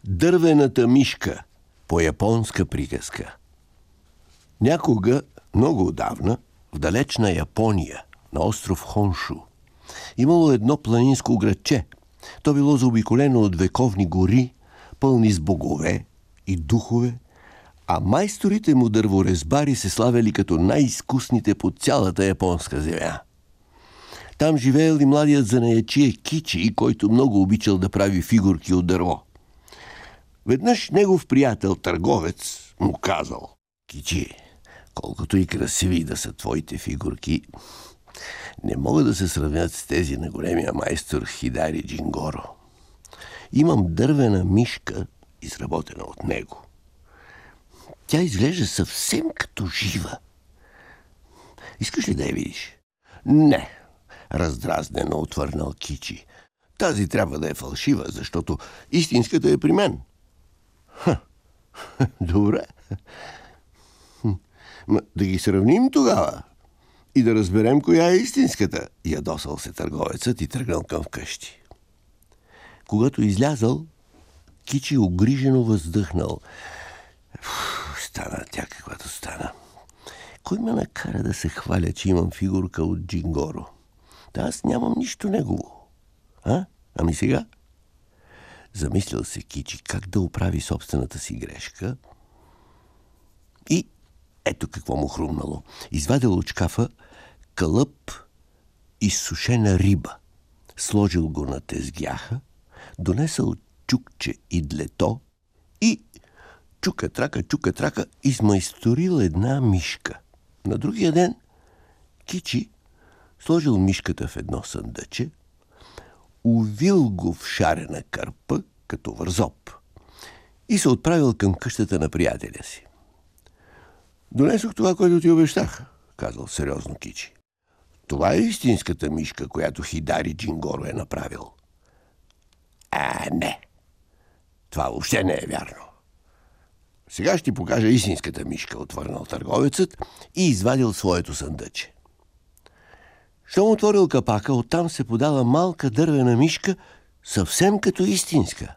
Дървената мишка по японска приказка. Някога, много отдавна, в далечна Япония, на остров Хоншу, имало едно планинско градче. То било заобиколено от вековни гори, пълни с богове и духове, а майсторите му дърворезбари се славяли като най-изкусните по цялата японска земя. Там живеел и младият занаятчия Кичи, който много обичал да прави фигурки от дърво. Веднъж негов приятел, търговец, му казал: „Кичи, колкото и красиви да са твоите фигурки, не могат да се сравнят с тези на големия майстор Хидари Джингоро. Имам дървена мишка, изработена от него. Тя изглежда съвсем като жива. Искаш ли да я видиш?“ „Не“, раздразнено отвърнал Кичи. „Тази трябва да е фалшива, защото истинската е при мен.“ „Добре. Да ги сравним тогава и да разберем коя е истинската“, ядосал се търговецът и тръгнал към вкъщи. Когато излязъл, Кичи огрижено въздъхнал. „Стана тя каквато стана. Кой ме накара да се хваля, че имам фигурка от Джингоро? Да аз нямам нищо негово. Ами сега?“ Замислил се Кичи как да оправи собствената си грешка и ето какво му хрумнало. Извадил от шкафа кълъп изсушена риба, сложил го на тезгяха, донесъл чукче и длето и чука-трака, измайсторил една мишка. На другия ден Кичи сложил мишката в едно съндъче, увил го в шарена кърпа, като вързоп, и се отправил към къщата на приятеля си. „Донесох това, което ти обещах“, казал сериозно Кичи. „Това е истинската мишка, която Хидари Джингоро е направил.“ „Не, това въобще не е вярно. Сега ще ти покажа истинската мишка“, отвърнал търговецът и извадил своето съндъче. Щом отворил капака, оттам се подала малка дървена мишка, съвсем като истинска.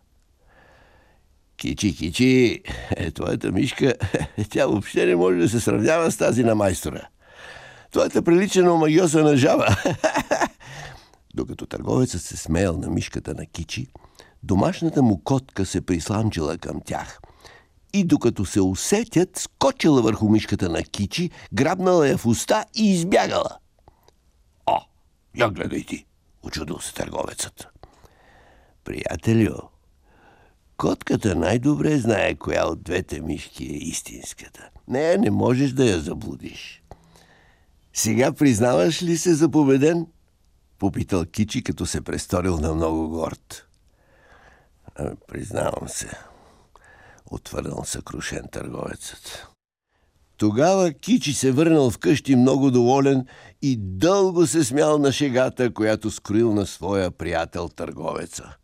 „Кичи, твоята мишка, тя въобще не може да се сравнява с тази на майстора. Твоята прилича на омагьосана жаба.“ Докато търговецът се смеял на мишката на Кичи, домашната му котка се присламчила към тях и докато се усетят, скочила върху мишката на Кичи, грабнала я в уста и избягала. „Я гледай ти“, учудил се търговецът. „Приятелю, котката най-добре знае коя от двете мишки е истинската. Не можеш да я заблудиш. Сега признаваш ли се за победен?“ попитал Кичи, като се престорил на много горд. „Признавам се“, отвърнал съкрушен търговецът. Тогава Кичи се върнал вкъщи много доволен и дълго се смял на шегата, която скроил на своя приятел търговеца.